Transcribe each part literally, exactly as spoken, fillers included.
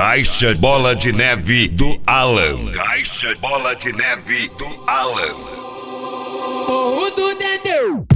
Caixa Bola de Neve do Alan. Caixa Bola de Neve do Alan. Morro do Dendê.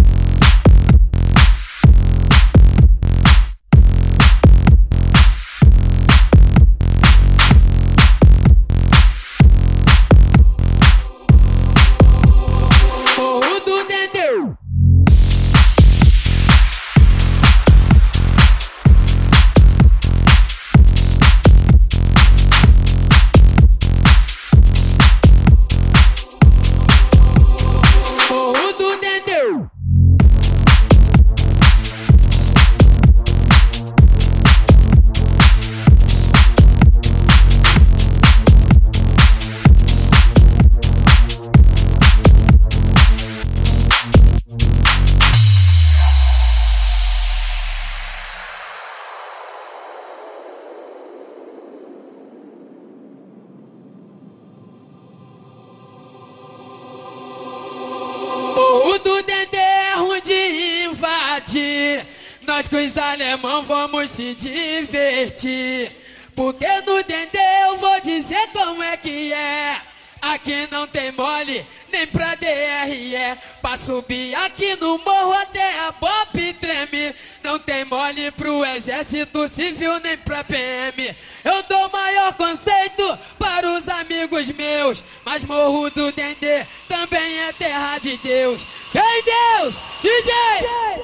Morro do Dendê é ruim de invadir. Nós com os alemão vamos se divertir. Porque no Dendê eu vou dizer como é que é. Aqui não tem mole, nem pra D R E. Pra subir aqui no morro até a Bop treme. Não tem mole pro exército civil, nem pra P M. Eu dou maior conceito para os amigos meus. Mas Morro do Dendê também é terra de Deus. Vem Deus, D J!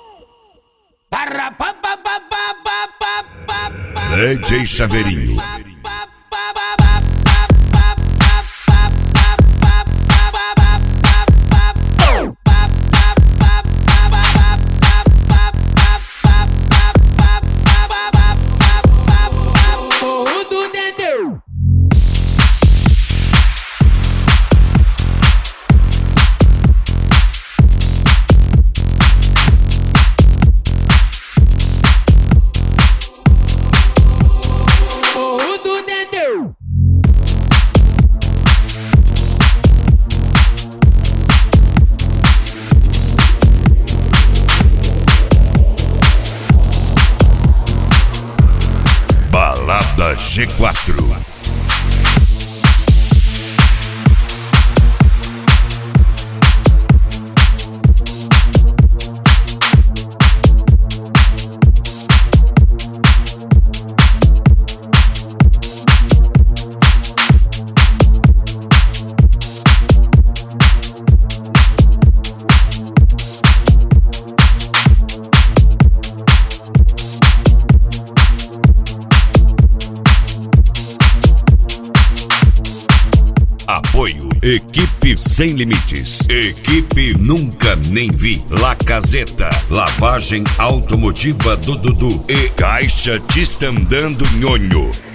D J Chaveirinho. Balada G quatro. Apoio Equipe Sem Limites, Equipe Nunca Nem Vi, La Caseta, Lavagem Automotiva do Dudu e Caixa Tistandando Nhonho.